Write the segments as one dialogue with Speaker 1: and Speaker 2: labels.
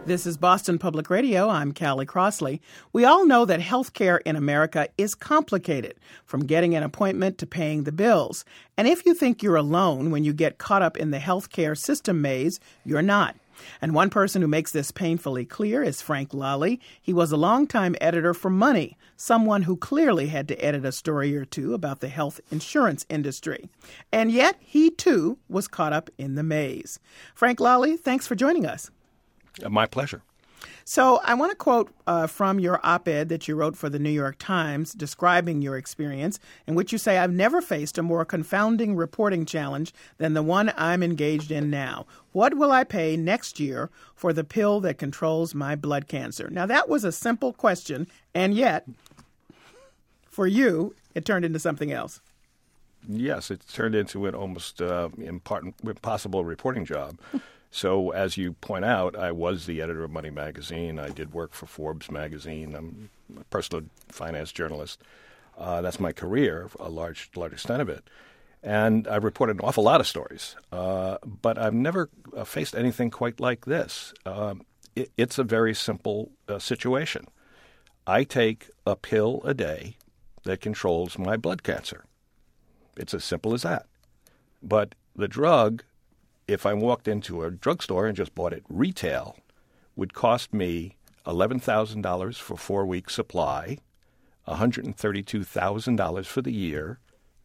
Speaker 1: This is Boston Public Radio. I'm Callie Crossley. We all know that healthcare in America is complicated, from getting an appointment to paying the bills. And if you think you're alone when you get caught up in the healthcare system maze, you're not. And one person who makes this painfully clear is Frank Lally. He was a longtime editor for Money, someone who clearly had to edit a story or two about the health insurance industry. And yet, he too was caught up in the maze. Frank Lally, thanks for joining us.
Speaker 2: My pleasure.
Speaker 1: So I want to quote from your op-ed that you wrote for the New York Times describing your experience, in which you say, "I've never faced a more confounding reporting challenge than the one I'm engaged in now. What will I pay next year for the pill that controls my blood cancer?" Now, that was a simple question, and yet, for you, it turned into something else.
Speaker 2: Yes, it turned into an almost impossible reporting job. So, as you point out, I was the editor of Money Magazine. I did work for Forbes magazine. I'm a personal finance journalist. That's my career, a large extent of it. And I've reported an awful lot of stories. But I've never faced anything quite like this. It's a very simple situation. I take a pill a day that controls my blood cancer. It's as simple as that. But the drug, if I walked into a drugstore and just bought it retail, would cost me $11,000 for 4 weeks supply, $132,000 for the year,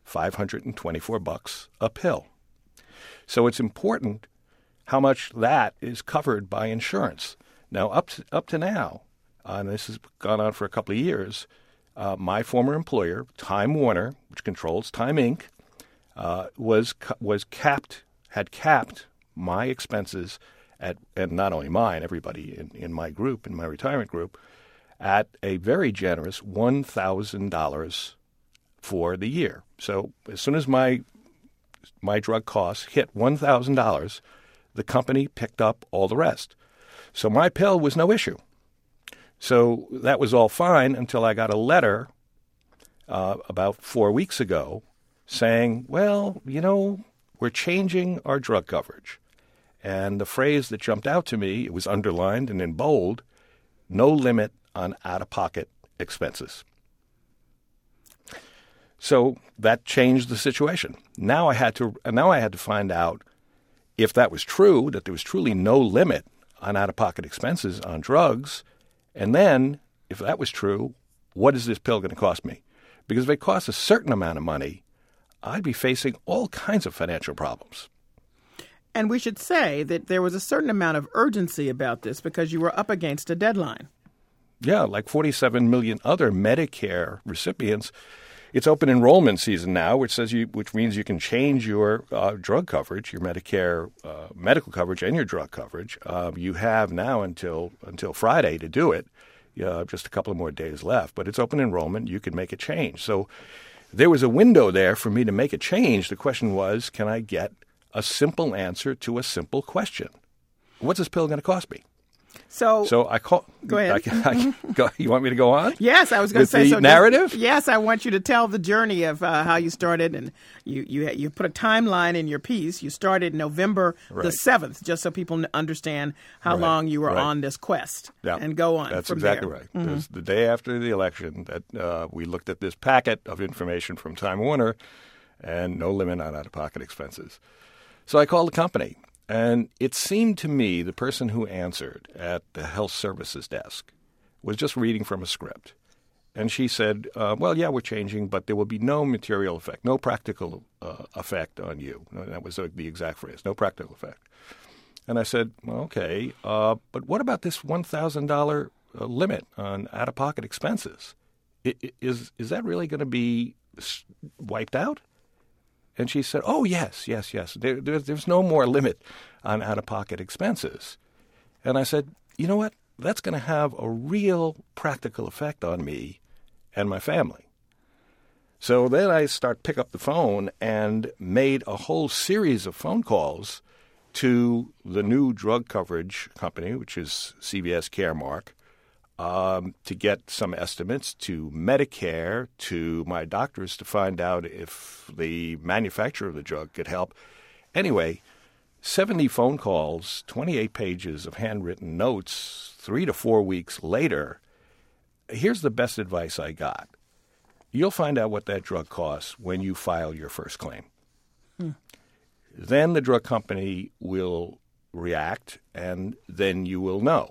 Speaker 2: $524 a pill. So it's important how much that is covered by insurance. Now, up to now, and this has gone on for a couple of years, my former employer, Time Warner, which controls Time Inc., had capped my expenses and not only mine, everybody in my group, in my retirement group, at a very generous $1,000 for the year. So as soon as my drug costs hit $1,000, the company picked up all the rest. So my pill was no issue. So that was all fine until I got a letter about 4 weeks ago saying, well, we're changing our drug coverage. And the phrase that jumped out to me, it was underlined and in bold, no limit on out-of-pocket expenses. So that changed the situation. Now I had to find out if that was true, that there was truly no limit on out-of-pocket expenses on drugs. And then, if that was true, what is this pill going to cost me? Because if it costs a certain amount of money, I'd be facing all kinds of financial problems.
Speaker 1: And we should say that there was a certain amount of urgency about this because you were up against a deadline.
Speaker 2: Yeah, like 47 million other Medicare recipients. It's open enrollment season now, which means you can change your drug coverage, your Medicare medical coverage, and your drug coverage. You have now until Friday to do it. Just a couple of more days left, but it's open enrollment. You can make a change. So there was a window there for me to make a change. The question was, can I get a simple answer to a simple question? What's this pill going to cost me? So I call.
Speaker 1: Go ahead.
Speaker 2: You want me to go on?
Speaker 1: Yes, I was going to say
Speaker 2: the narrative.
Speaker 1: Yes, I want you to tell the journey of how you started, and you put a timeline in your piece. You started November the 7th, just so people understand how long you were on this quest.
Speaker 2: Yeah,
Speaker 1: and go on.
Speaker 2: That's
Speaker 1: from
Speaker 2: exactly
Speaker 1: there.
Speaker 2: right. Mm-hmm. It was the day after the election that we looked at this packet of information from Time Warner, and no limit on out-of-pocket expenses. So I called the company. And it seemed to me the person who answered at the health services desk was just reading from a script. And she said, well, yeah, we're changing, but there will be no material effect, no practical effect on you. That was the exact phrase, no practical effect. And I said, well, okay, but what about this $1,000 limit on out-of-pocket expenses? Is that really going to be wiped out? And she said, oh, yes. There's no more limit on out-of-pocket expenses. And I said, you know what? That's going to have a real practical effect on me and my family. So then I pick up the phone and made a whole series of phone calls to the new drug coverage company, which is CVS Caremark, to get some estimates, to Medicare, to my doctors to find out if the manufacturer of the drug could help. Anyway, 70 phone calls, 28 pages of handwritten notes, 3 to 4 weeks later, here's the best advice I got. You'll find out what that drug costs when you file your first claim. Then the drug company will react, and then you will know.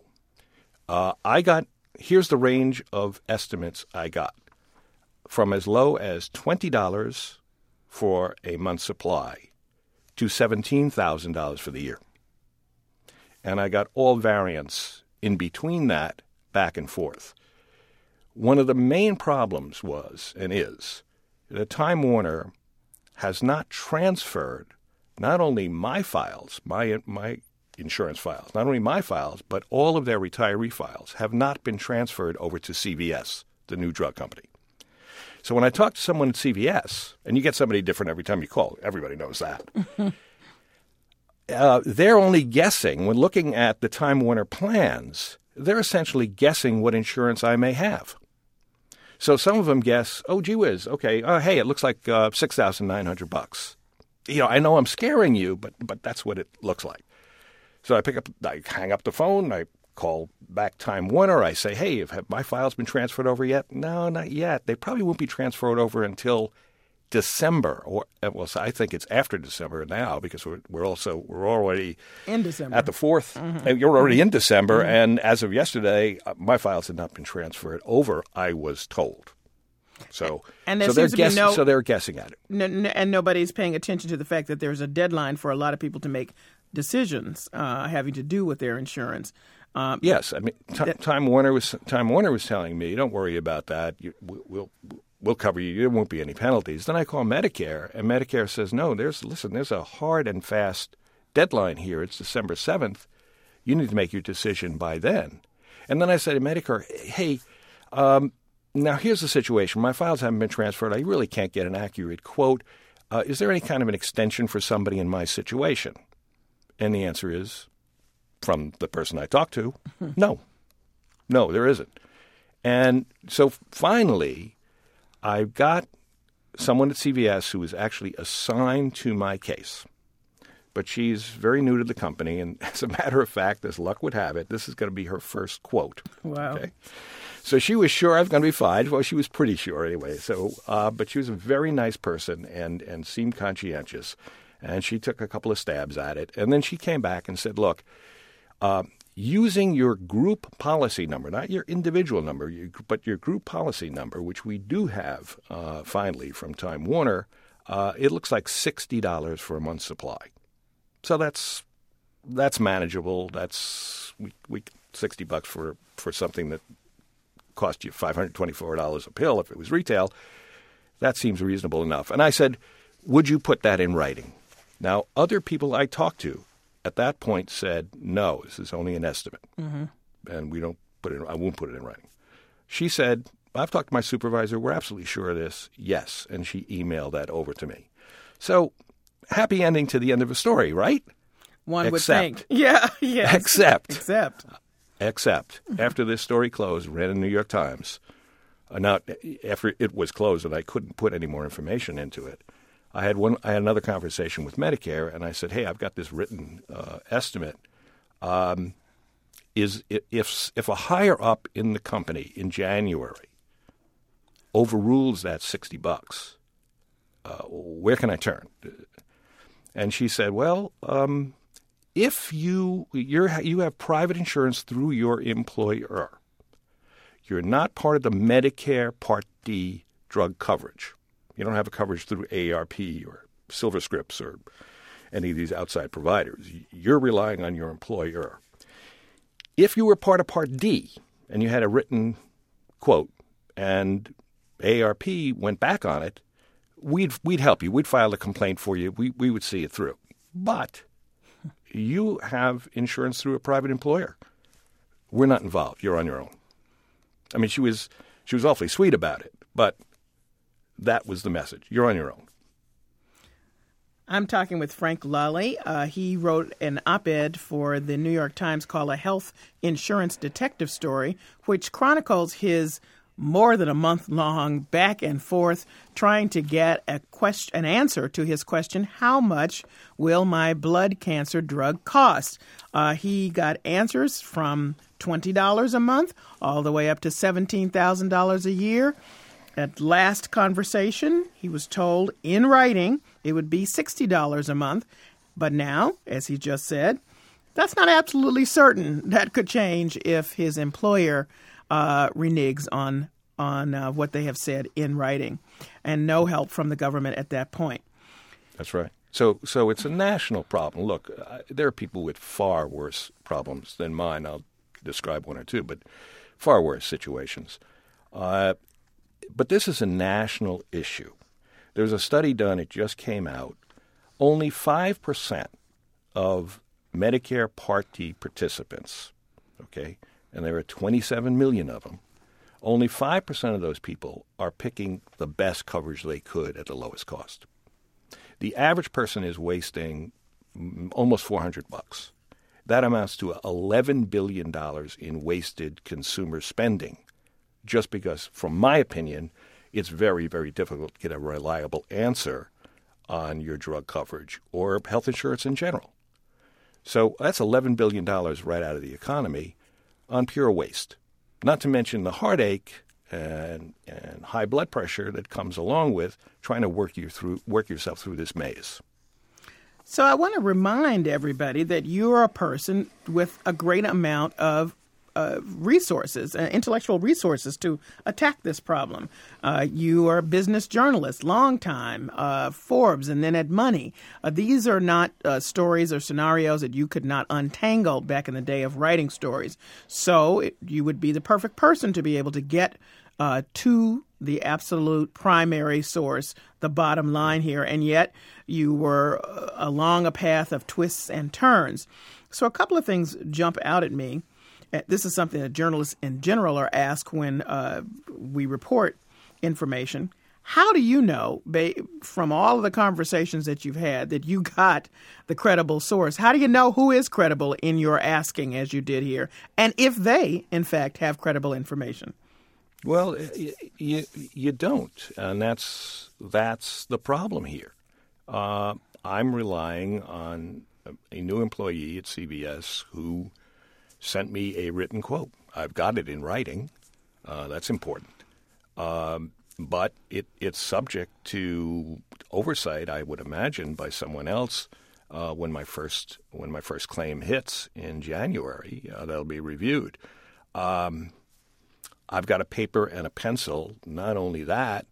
Speaker 2: Here's the range of estimates I got. From as low as $20 for a month's supply to $17,000 for the year. And I got all variants in between that, back and forth. One of the main problems was, and is, that Time Warner has not transferred not only my files, my insurance files, not only my files, but all of their retiree files have not been transferred over to CVS, the new drug company. So when I talk to someone at CVS, and you get somebody different every time you call, everybody knows that, they're only guessing, when looking at the Time Warner plans, they're essentially guessing what insurance I may have. So some of them guess, oh, gee whiz, okay, hey, it looks like $6,900. I know I'm scaring you, but that's what it looks like. So I hang up the phone, I call back Time Warner, I say, hey, have my files been transferred over yet? No, not yet. They probably won't be transferred over until December, I think it's after December now, because we're already
Speaker 1: in December
Speaker 2: at the 4th. Mm-hmm. You're already in December, mm-hmm. And as of yesterday, my files had not been transferred over, I was told. So they're guessing at it.
Speaker 1: And nobody's paying attention to the fact that there's a deadline for a lot of people to make decisions having to do with their insurance.
Speaker 2: Yes, I mean, Time Warner was telling me, don't worry about that. We'll cover you. There won't be any penalties. Then I call Medicare, and Medicare says, no, there's a hard and fast deadline here. It's December 7th. You need to make your decision by then. And then I said to Medicare, hey, now here's the situation. My files haven't been transferred. I really can't get an accurate quote. Is there any kind of an extension for somebody in my situation? And the answer is, from the person I talked to, no. No, there isn't. And so finally, I've got someone at CVS who is actually assigned to my case. But she's very new to the company, and as a matter of fact, as luck would have it, this is going to be her first quote.
Speaker 1: Wow.
Speaker 2: Okay? So she was sure I was going to be fine. Well, she was pretty sure anyway. So, but she was a very nice person and seemed conscientious. And she took a couple of stabs at it. And then she came back and said, look, using your group policy number, not your individual number, but your group policy number, which we do have finally from Time Warner, it looks like $60 for a month's supply. So that's manageable. That's we $60 for something that cost you $524 a pill if it was retail. That seems reasonable enough. And I said, would you put that in writing? Now, other people I talked to at that point said, no, this is only an estimate. Mm-hmm. And I won't put it in writing. She said, I've talked to my supervisor. We're absolutely sure of this. Yes. And she emailed that over to me. So happy ending to the end of the story, right?
Speaker 1: One would think. Yeah.
Speaker 2: Except.
Speaker 1: Mm-hmm.
Speaker 2: After this story closed, ran in the New York Times. Now, after it was closed and I couldn't put any more information into it, I had another conversation with Medicare, and I said, hey, I've got this written estimate. If a higher up in the company in January overrules that $60, where can I turn? And she said, well, if you have private insurance through your employer, you're not part of the Medicare Part D drug coverage. You don't have a coverage through AARP or SilverScripts or any of these outside providers. You're relying on your employer. If you were part of Part D and you had a written quote and AARP went back on it, we'd help you. We'd file a complaint for you. We would see it through. But you have insurance through a private employer. We're not involved. You're on your own. I mean, she was awfully sweet about it, but that was the message. You're on your own.
Speaker 1: I'm talking with Frank Lally. He wrote an op-ed for the New York Times called A Health Insurance Detective Story, which chronicles his more than a month long back and forth trying to get an answer to his question, how much will my blood cancer drug cost? He got answers from $20 a month all the way up to $17,000 a year. At last conversation, he was told in writing it would be $60 a month. But now, as he just said, that's not absolutely certain. That could change if his employer reneges on what they have said in writing, and no help from the government at that point.
Speaker 2: That's right. So it's a national problem. Look, there are people with far worse problems than mine. I'll describe one or two, but far worse situations. But this is a national issue. There's a study done, it just came out. Only 5% of Medicare Part D participants, okay, and there are 27 million of them, only 5% of those people are picking the best coverage they could at the lowest cost. The average person is wasting almost $400. That amounts to $11 billion in wasted consumer spending, just because, from my opinion, it's very, very difficult to get a reliable answer on your drug coverage or health insurance in general. So that's $11 billion right out of the economy on pure waste, not to mention the heartache and high blood pressure that comes along with trying to work yourself through this maze.
Speaker 1: So I want to remind everybody that you're a person with a great amount of resources, intellectual resources to attack this problem. You are a business journalist, long time, Forbes, and then at Money. These are not stories or scenarios that you could not untangle back in the day of writing stories. So you would be the perfect person to be able to get to the absolute primary source, the bottom line here, and yet you were along a path of twists and turns. So a couple of things jump out at me. This is something that journalists in general are asked when we report information. How do you know, from all of the conversations that you've had, that you got the credible source? How do you know who is credible in your asking, as you did here, and if they, in fact, have credible information?
Speaker 2: Well, you don't, and that's the problem here. I'm relying on a new employee at CBS who sent me a written quote. I've got it in writing. That's important. But it's subject to oversight, I would imagine, by someone else when my first claim hits in January. That'll be reviewed. I've got a paper and a pencil. Not only that,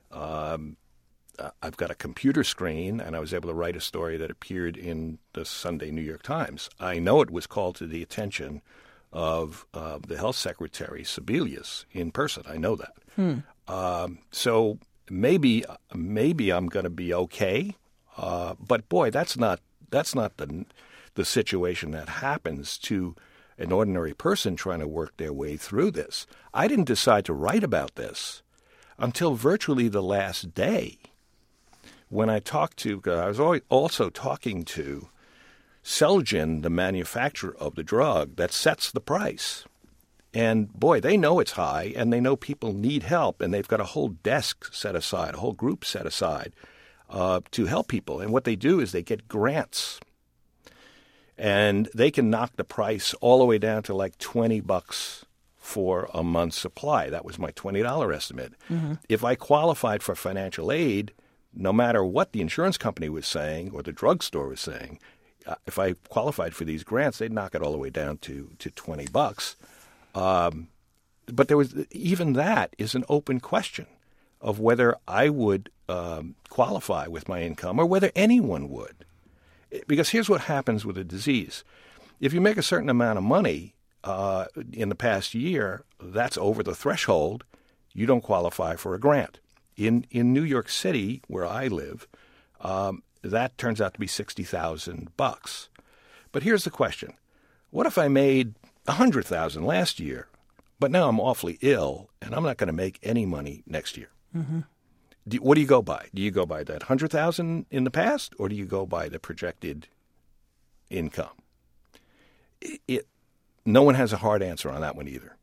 Speaker 2: I've got a computer screen, and I was able to write a story that appeared in the Sunday New York Times. I know it was called to the attention of the health secretary, Sebelius, in person. I know that. So maybe I'm going to be okay. But boy, that's not the situation that happens to an ordinary person trying to work their way through this. I didn't decide to write about this until virtually the last day, when I was also talking to Celgene, the manufacturer of the drug that sets the price. And boy, they know it's high, and they know people need help, and they've got a whole desk set aside, a whole group set aside to help people. And what they do is they get grants, and they can knock the price all the way down to like $20 for a month's supply. That was my $20 estimate. Mm-hmm. If I qualified for financial aid, no matter what the insurance company was saying or the drugstore was saying, if I qualified for these grants, they'd knock it all the way down to $20. But there was even that is an open question of whether I would qualify with my income or whether anyone would. Because here's what happens with a disease. If you make a certain amount of money in the past year, that's over the threshold. You don't qualify for a grant. In New York City, where I live, that turns out to be $60,000. But here's the question. What if I made $100,000 last year, but now I'm awfully ill, and I'm not going to make any money next year? Mm-hmm. What do you go by? Do you go by that $100,000 in the past, or do you go by the projected income? No one has a hard answer on that one either.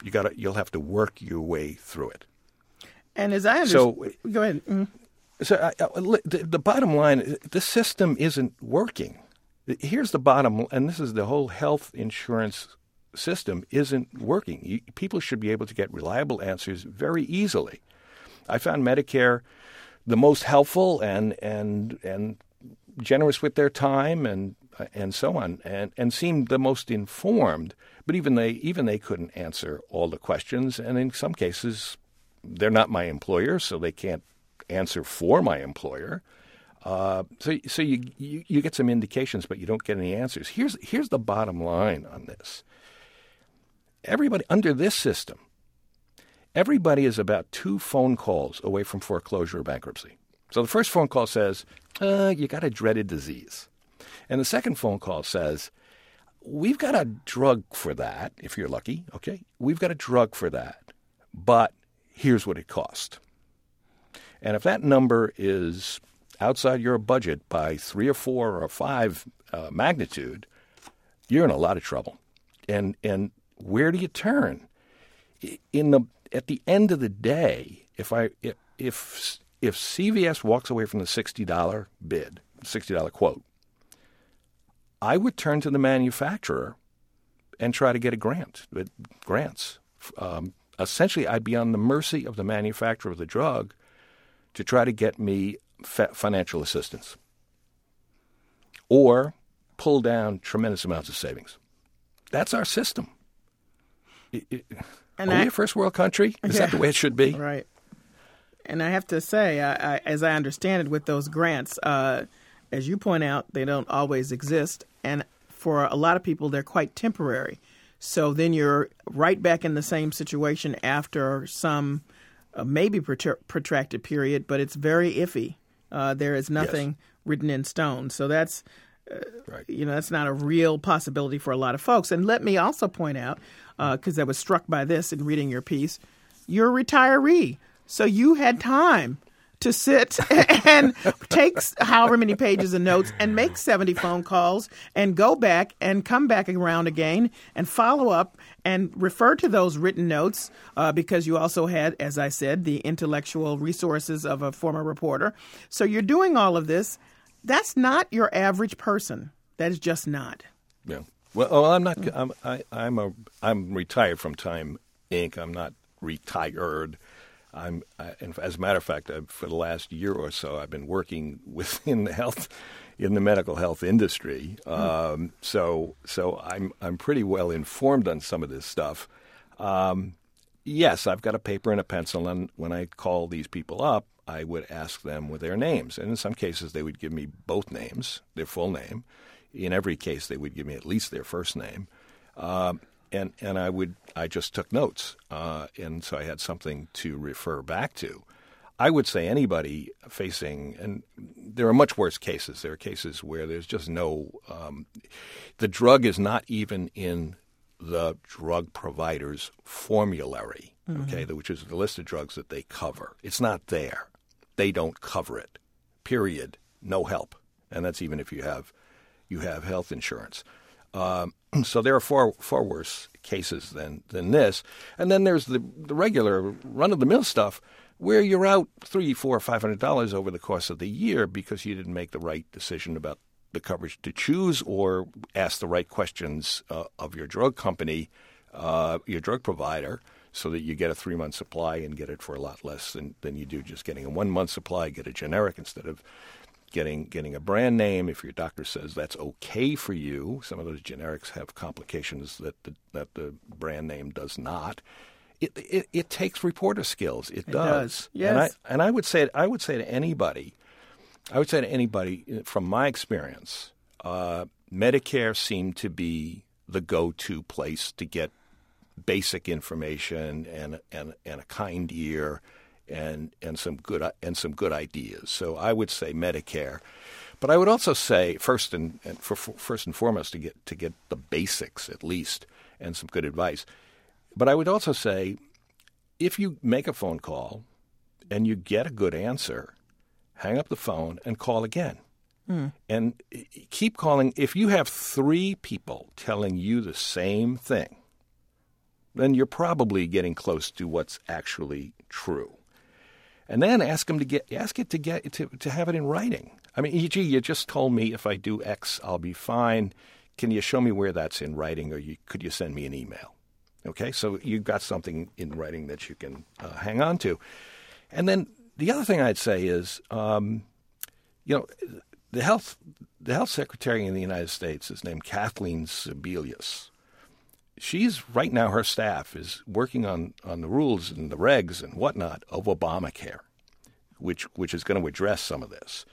Speaker 2: You'll have to work your way through it.
Speaker 1: And as I understand, go ahead. Mm-hmm.
Speaker 2: So the bottom line, this system isn't working. Here's the bottom, and this is the whole health insurance system isn't working. People should be able to get reliable answers very easily. I found Medicare the most helpful and generous with their time and so on, and seemed the most informed. But even they couldn't answer all the questions, and in some cases, they're not my employer, so they can't answer for my employer. So you get some indications, but you don't get any answers. Here's the bottom line on this. Everybody under this system, everybody is about 2 phone calls away from foreclosure or bankruptcy. So the first phone call says, you got a dreaded disease. And the second phone call says, we've got a drug for that, if you're lucky, okay? We've got a drug for that, but here's what it cost. And if that number is outside your budget by 3 or 4 or 5 magnitude, you're in a lot of trouble. And where do you turn? At the end of the day, if CVS walks away from the $60 bid, $60 quote, I would turn to the manufacturer and try to get a grant. Grants. Essentially, I'd be on the mercy of the manufacturer of the drug to try to get me financial assistance or pull down tremendous amounts of savings. That's our system. Are we a first world country? Is that the way it should be?
Speaker 1: Right. And I have to say, as I understand it, with those grants, as you point out, they don't always exist. And for a lot of people, they're quite temporary. So then you're right back in the same situation after some maybe protracted period, but it's very iffy. There is nothing written in stone. So that's,
Speaker 2: right.
Speaker 1: That's not a real possibility for a lot of folks. And let me also point out, because I was struck by this in reading your piece, you're a retiree. So you had time to sit and take however many pages of notes and make 70 phone calls and go back and come back around again and follow up and refer to those written notes because you also had, as I said, the intellectual resources of a former reporter. So you're doing all of this. That's not your average person. That is just not.
Speaker 2: Yeah. Well, I'm not. I'm retired from Time Inc. I'm not retired. And as a matter of fact, for the last year or so, I've been working within the medical health industry. So I'm pretty well informed on some of this stuff. Yes, I've got a paper and a pencil, and when I call these people up, I would ask them with their names. And in some cases, they would give me both names, their full name. In every case, they would give me at least their first name. And I just took notes, and so I had something to refer back to. I would say anybody facing, and there are much worse cases. There are cases where there's just no, the drug is not even in the drug provider's formulary, okay, which is the list of drugs that they cover. It's not there. They don't cover it, period. No help. And that's even if you have health insurance. So there are far worse cases than this. And then there's the regular run-of-the-mill stuff where you're out $300, $400, $500 over the course of the year because you didn't make the right decision about the coverage to choose or ask the right questions of your drug company, your drug provider, so that you get a 3-month supply and get it for a lot less than you do just getting a 1-month supply, get a generic instead of getting a brand name. If your doctor says that's okay for you, some of those generics have complications that the brand name does not. It takes reporter skills. It does.
Speaker 1: Yes.
Speaker 2: And I would say to anybody, from my experience, Medicare seemed to be the go-to place to get basic information and a kind ear and some good ideas. So I would say Medicare, but I would also say first and foremost to get the basics at least and some good advice. But I would also say if you make a phone call and you get a good answer, hang up the phone and call again. And keep calling. If you have 3 people telling you the same thing, then you're probably getting close to what's actually true. And then ask it to have it in writing. I mean, e.g., you just told me if I do X, I'll be fine. Can you show me where that's in writing, or could you send me an email? Okay, so you've got something in writing that you can hang on to. And then the other thing I'd say is, the health secretary in the United States is named Kathleen Sebelius. She's right now, her staff is working on the rules and the regs and whatnot of Obamacare, which is going to address some of this.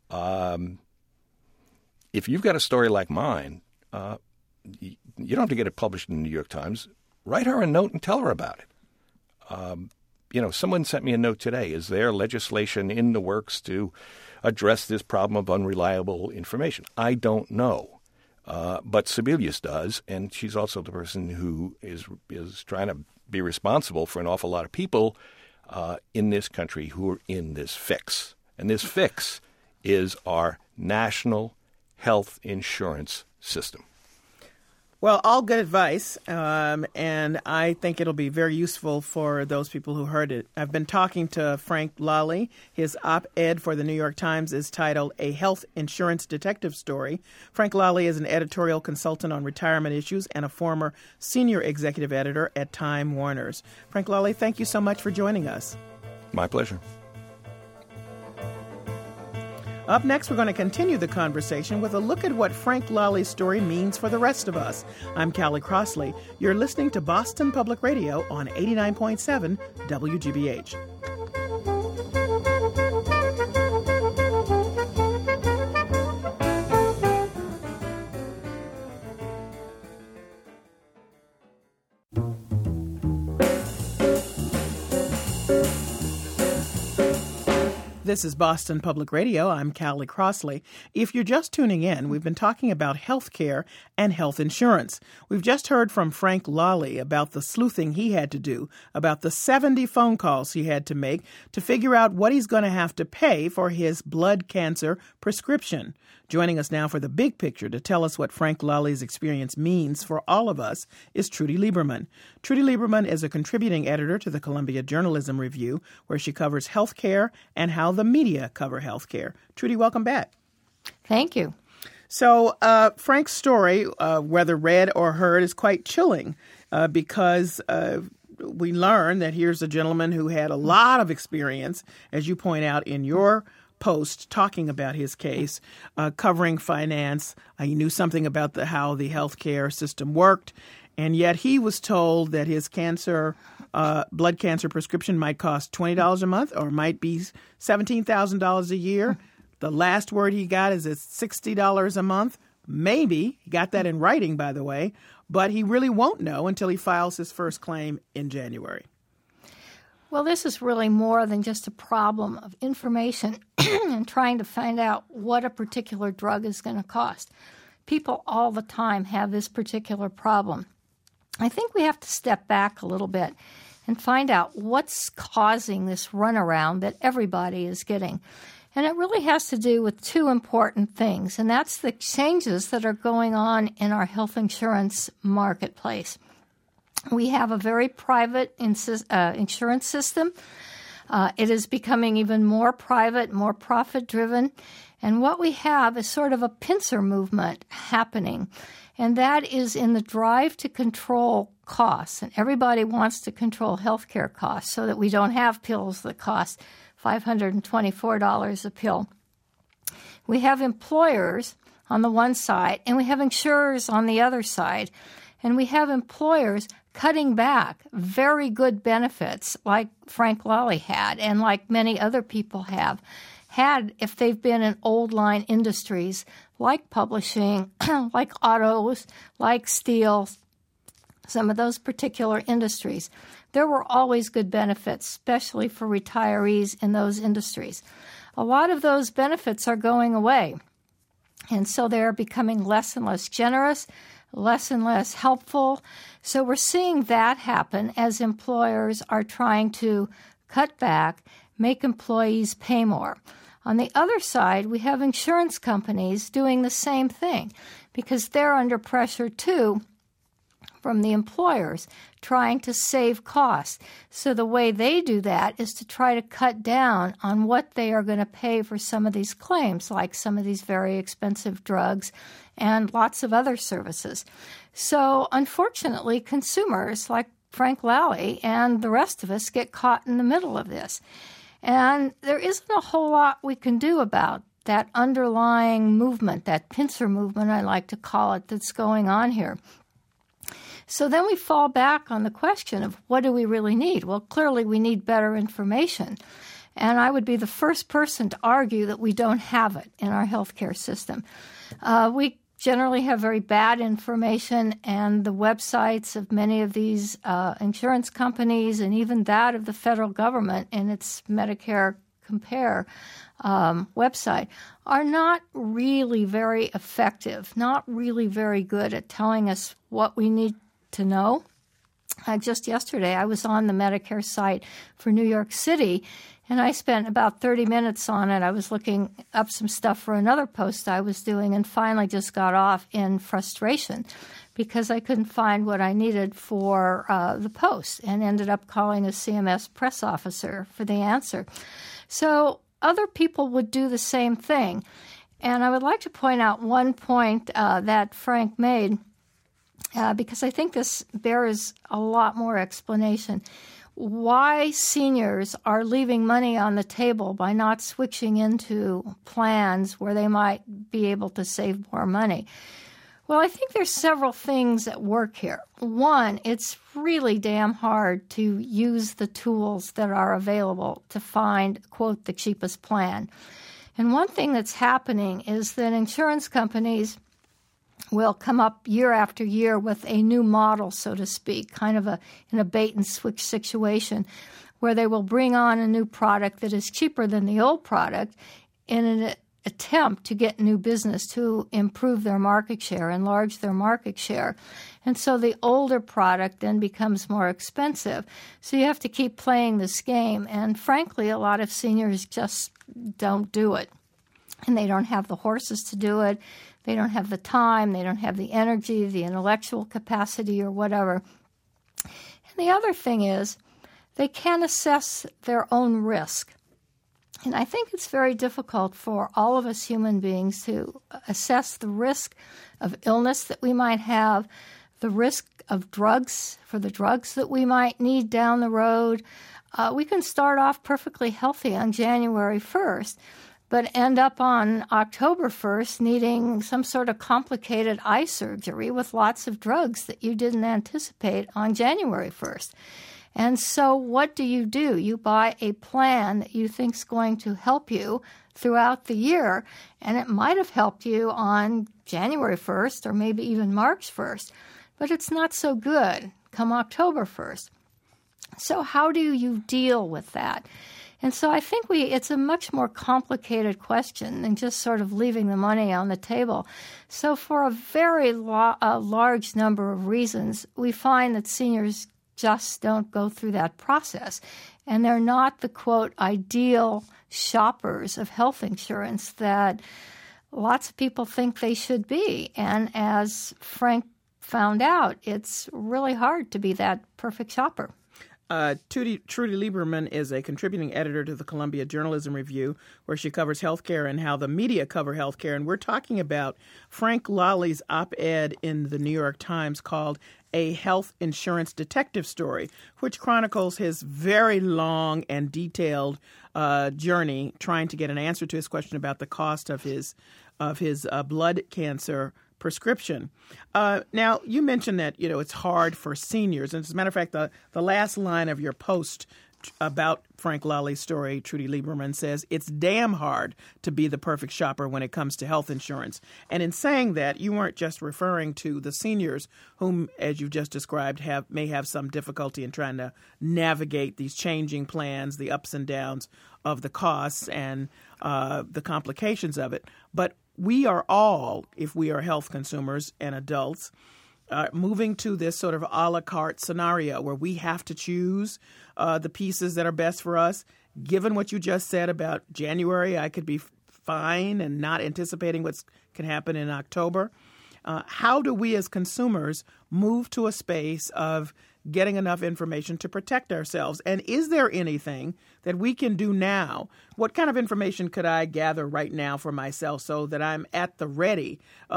Speaker 2: If you've got a story like mine, you don't have to get it published in the New York Times. Write her a note and tell her about it. Someone sent me a note today. Is there legislation in the works to address this problem of unreliable information? I don't know. But Sebelius does, and she's also the person who is trying to be responsible for an awful lot of people in this country who are in this fix. And this fix is our national health insurance system.
Speaker 1: Well, all good advice, and I think it'll be very useful for those people who heard it. I've been talking to Frank Lally. His op-ed for the New York Times is titled A Health Insurance Detective Story. Frank Lally is an editorial consultant on retirement issues and a former senior executive editor at Time Warners. Frank Lally, thank you so much for joining us.
Speaker 2: My pleasure.
Speaker 1: Up next, we're going to continue the conversation with a look at what Frank Lally's story means for the rest of us. I'm Callie Crossley. You're listening to Boston Public Radio on 89.7 WGBH. This is Boston Public Radio. I'm Callie Crossley. If you're just tuning in, we've been talking about health care and health insurance. We've just heard from Frank Lally about the sleuthing he had to do, about the 70 phone calls he had to make to figure out what he's going to have to pay for his blood cancer prescription. Joining us now for the big picture to tell us what Frank Lally's experience means for all of us is Trudy Lieberman. Trudy Lieberman is a contributing editor to the Columbia Journalism Review, where she covers health care and how the media cover health care. Trudy, welcome back.
Speaker 3: Thank you.
Speaker 1: So Frank's story, whether read or heard, is quite chilling because we learn that here's a gentleman who had a lot of experience, as you point out in your post talking about his case, covering finance. He knew something about how the healthcare system worked, and yet he was told that his blood cancer prescription might cost $20 a month or might be $17,000 a year. The last word he got is it's $60 a month. Maybe. He got that in writing, by the way, but he really won't know until he files his first claim in January.
Speaker 3: Well, this is really more than just a problem of information and trying to find out what a particular drug is going to cost. People all the time have this particular problem. I think we have to step back a little bit and find out what's causing this runaround that everybody is getting. And it really has to do with two important things, and that's the changes that are going on in our health insurance marketplace. We have a very private insurance system. It is becoming even more private, more profit-driven. And what we have is sort of a pincer movement happening, and that is in the drive to control costs. And everybody wants to control healthcare costs so that we don't have pills that cost $524 a pill. We have employers on the one side, and we have insurers on the other side. And we have employers cutting back very good benefits like Frank Lally had and like many other people have had if they've been in old line industries like publishing, like autos, like steel, some of those particular industries. There were always good benefits, especially for retirees in those industries. A lot of those benefits are going away, and so they're becoming less and less generous, less and less helpful. So we're seeing that happen as employers are trying to cut back, make employees pay more. On the other side, we have insurance companies doing the same thing because they're under pressure too from the employers trying to save costs. So the way they do that is to try to cut down on what they are going to pay for some of these claims, like some of these very expensive drugs and lots of other services. So unfortunately, consumers like Frank Lally and the rest of us get caught in the middle of this. And there isn't a whole lot we can do about that underlying movement, that pincer movement, I like to call it, that's going on here. So then we fall back on the question of what do we really need? Well, clearly we need better information. And I would be the first person to argue that we don't have it in our healthcare system. We generally have very bad information, and the websites of many of these insurance companies and even that of the federal government in its Medicare Compare website are not really very effective, not really very good at telling us what we need to know. Just yesterday, I was on the Medicare site for New York City, and I spent about 30 minutes on it. I was looking up some stuff for another post I was doing and finally just got off in frustration because I couldn't find what I needed for the post and ended up calling a CMS press officer for the answer. So other people would do the same thing. And I would like to point out one point that Frank made because I think this bears a lot more explanation. Why seniors are leaving money on the table by not switching into plans where they might be able to save more money. Well, I think there's several things at work here. One, it's really damn hard to use the tools that are available to find, quote, the cheapest plan. And one thing that's happening is that insurance companies will come up year after year with a new model, so to speak, kind of in a bait-and-switch situation where they will bring on a new product that is cheaper than the old product in an attempt to get new business, to improve their market share, enlarge their market share. And so the older product then becomes more expensive. So you have to keep playing this game. And frankly, a lot of seniors just don't do it. And they don't have the horses to do it. They don't have the time. They don't have the energy, the intellectual capacity, or whatever. And the other thing is they can't assess their own risk. And I think it's very difficult for all of us human beings to assess the risk of illness that we might have, the risk of drugs, for the drugs that we might need down the road. We can start off perfectly healthy on January 1st, but end up on October 1st needing some sort of complicated eye surgery with lots of drugs that you didn't anticipate on January 1st. And so what do? You buy a plan that you think is going to help you throughout the year, and it might have helped you on January 1st or maybe even March 1st, but it's not so good come October 1st. So how do you deal with that? And so I think it's a much more complicated question than just sort of leaving the money on the table. So for a very large number of reasons, we find that seniors just don't go through that process. And they're not the, quote, ideal shoppers of health insurance that lots of people think they should be. And as Frank found out, it's really hard to be that perfect shopper.
Speaker 1: Trudy Lieberman is a contributing editor to the Columbia Journalism Review, where she covers healthcare and how the media cover healthcare. And we're talking about Frank Lally's op-ed in the New York Times called A Health Insurance Detective Story, which chronicles his very long and detailed journey trying to get an answer to his question about the cost of his blood cancer prescription. Now, you mentioned that, it's hard for seniors. And as a matter of fact, the last line of your post about Frank Lally's story, Trudy Lieberman says, it's damn hard to be the perfect shopper when it comes to health insurance. And in saying that, you weren't just referring to the seniors whom, as you've just described, may have some difficulty in trying to navigate these changing plans, the ups and downs of the costs and the complications of it. But we are all, if we are health consumers and adults, moving to this sort of a la carte scenario where we have to choose the pieces that are best for us. Given what you just said about January, I could be fine and not anticipating what can happen in October. How do we as consumers move to a space of getting enough information to protect ourselves? And is there anything that we can do now? What kind of information could I gather right now for myself so that I'm at the ready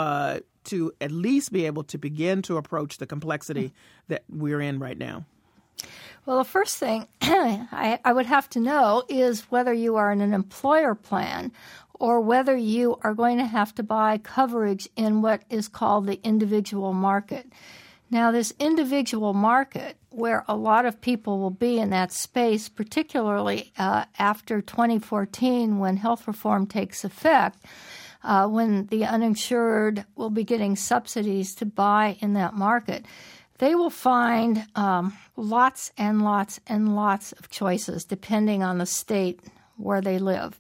Speaker 1: to at least be able to begin to approach the complexity that we're in right now?
Speaker 3: Well, the first thing I would have to know is whether you are in an employer plan or whether you are going to have to buy coverage in what is called the individual market. Now, this individual market, where a lot of people will be in that space, particularly after 2014 when health reform takes effect, when the uninsured will be getting subsidies to buy in that market, they will find lots and lots and lots of choices depending on the state where they live.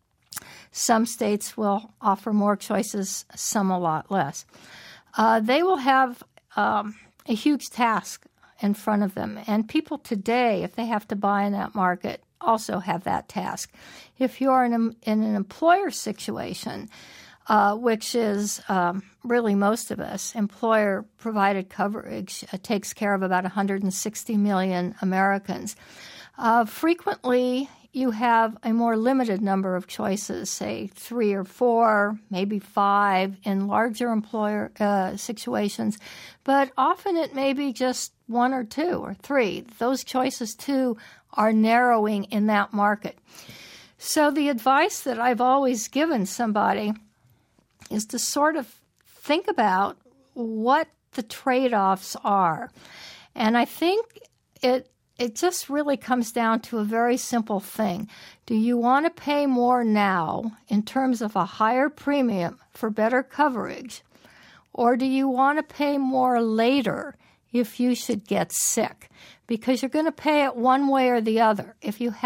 Speaker 3: Some states will offer more choices, some a lot less. They will have a huge task in front of them. And people today, if they have to buy in that market, also have that task. If you're in an employer situation, which is really most of us, employer-provided coverage takes care of about 160 million Americans. Frequently, you have a more limited number of choices, say 3 or 4, maybe 5 in larger employer situations, but often it may be just 1 or 2 or 3. Those choices, too, are narrowing in that market. So the advice that I've always given somebody is to sort of think about what the trade-offs are. And I think it just really comes down to a very simple thing. Do you want to pay more now in terms of a higher premium for better coverage, or do you want to pay more later if you should get sick? Because you're going to pay it one way or the other if you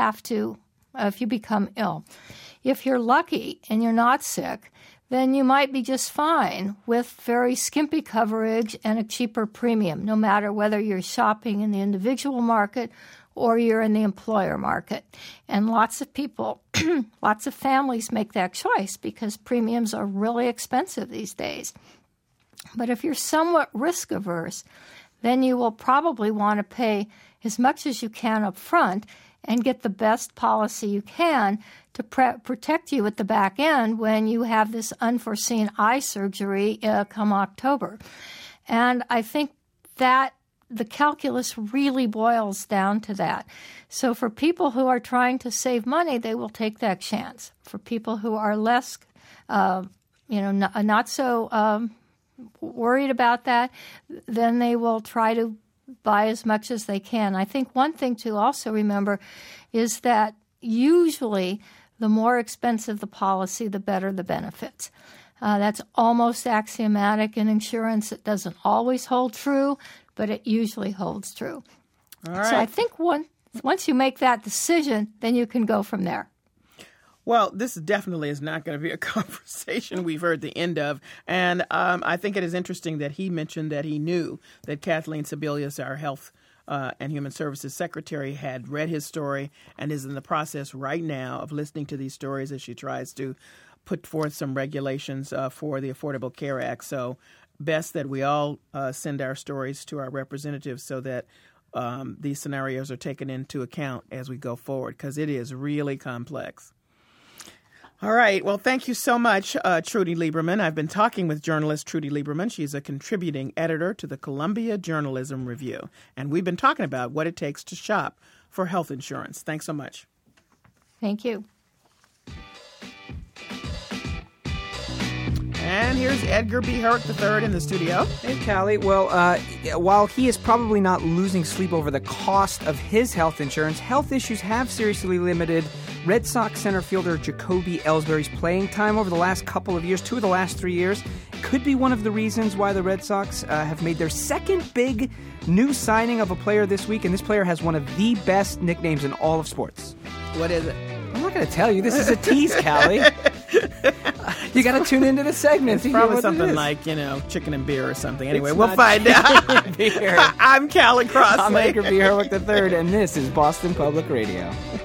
Speaker 3: become ill. If you're lucky and you're not sick, then you might be just fine with very skimpy coverage and a cheaper premium, no matter whether you're shopping in the individual market or you're in the employer market. And lots of people, lots of families make that choice because premiums are really expensive these days. But if you're somewhat risk averse, then you will probably want to pay as much as you can up front and get the best policy you can to protect you at the back end when you have this unforeseen eye surgery come October. And I think that the calculus really boils down to that. So for people who are trying to save money, they will take that chance. For people who are less, not so worried about that, then they will try to buy as much as they can. I think one thing to also remember is that usually the more expensive the policy, the better the benefits. That's almost axiomatic in insurance. It doesn't always hold true, but it usually holds true.
Speaker 1: All right.
Speaker 3: So I think once you make that decision, then you can go from there.
Speaker 1: Well, this definitely is not going to be a conversation we've heard the end of. And I think it is interesting that he mentioned that he knew that Kathleen Sebelius, our Health and Human Services Secretary, had read his story and is in the process right now of listening to these stories as she tries to put forth some regulations for the Affordable Care Act. So best that we all send our stories to our representatives so that these scenarios are taken into account as we go forward, because it is really complex. All right. Well, thank you so much, Trudy Lieberman. I've been talking with journalist Trudy Lieberman. She's a contributing editor to the Columbia Journalism Review. And we've been talking about what it takes to shop for health insurance. Thanks so much.
Speaker 3: Thank you.
Speaker 1: And here's Edgar B. Herrick III in the studio.
Speaker 4: Hey, Callie. Well, while he is probably not losing sleep over the cost of his health insurance, health issues have seriously limited Red Sox center fielder Jacoby Ellsbury's playing time over the last couple of years. 2 of the last 3 years could be one of the reasons why the Red Sox have made their second big new signing of a player this week, and this player has one of the best nicknames in all of sports.
Speaker 1: What is it?
Speaker 4: I'm not going to tell you. This is a tease, Callie. You got to tune into the segment.
Speaker 1: It's probably something like, chicken and beer or something. Anyway, we'll find out. I'm Callie Crossley.
Speaker 4: I'm Edgar B. Herrick III, and this is Boston Public Radio.